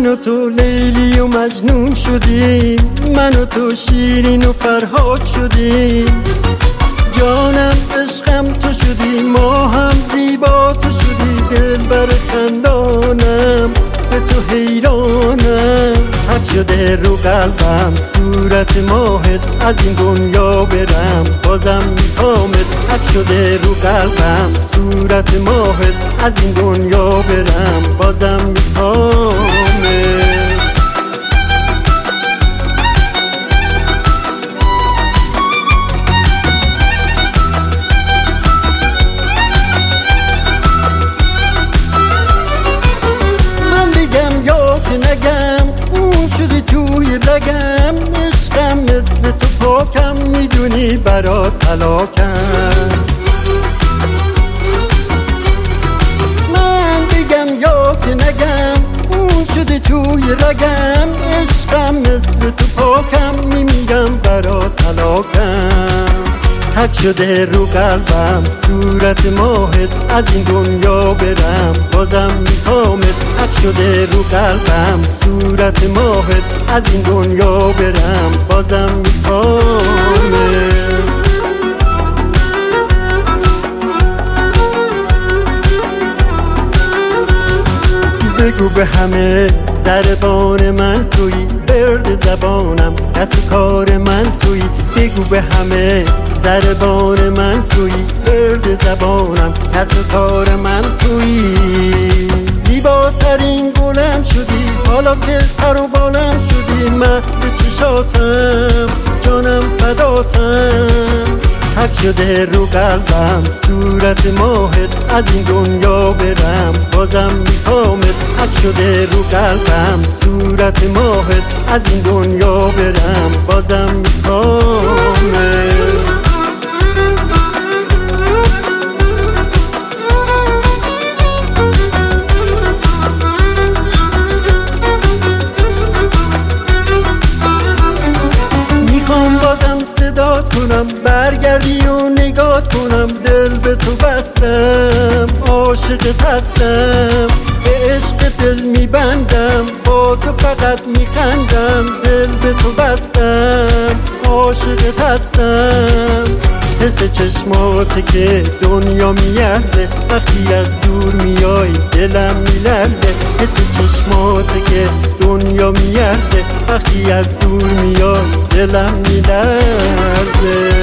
من و تو لیلی و مجنون شدیم، من و تو شیرین و فرهاد شدیم. جانم عشقم تو شدی، ما هم زیبا تو شدی. دلبر خندانم به تو حیرانم. حد شده رو قلبم صورت ماهت، از این دنیا برم بازم میخوامت. حد شده رو قلبم صورت ماهت، از این دنیا برم بازم میخوامت. نگم اون شدی توی رگم، عشقم مثل تو پاکم، میدونی برات هلاکم. من بگم یا که نگم اون شدی توی رگم، عشقم مثل تو پاکم، میمیرم برات هلاکم. حد شده رو قلبم صورت ماهت، از این دنیا برم بازم میخوامت. حد شده رو قلبم صورت ماهت، از این دنیا برم بازم میخوامت. بگو به همه ضربان من تویی، ورد زبانم دست و کار من تویی. بگو به همه ضربان من تویی، ورد زبانم دست و کار من تویی. زیباترین گلم شدی، حالا که پر و بالم شدی. من به چشاتم جانم فداتم. حد شده رو قلبم صورت ماهت، از این دنیا برم بازم میخوامت. حد شده رو قلبم صورت ماهت، از این دنیا برم بازم میخوامت. میخوام بازم صدات کنم، برگردی و نگات کنم. دل به تو بستم، عاشقت هستم، به عشق دل میبندم، با تو فقط میخندم. دل به تو بستم، عاشقت هستم. حس چشماته که دنیا میارزه، وقتی از دور میای دلم میلرزه. حس چشماته که دنیا میارزه، وقتی از دور میای دلم میلرزه.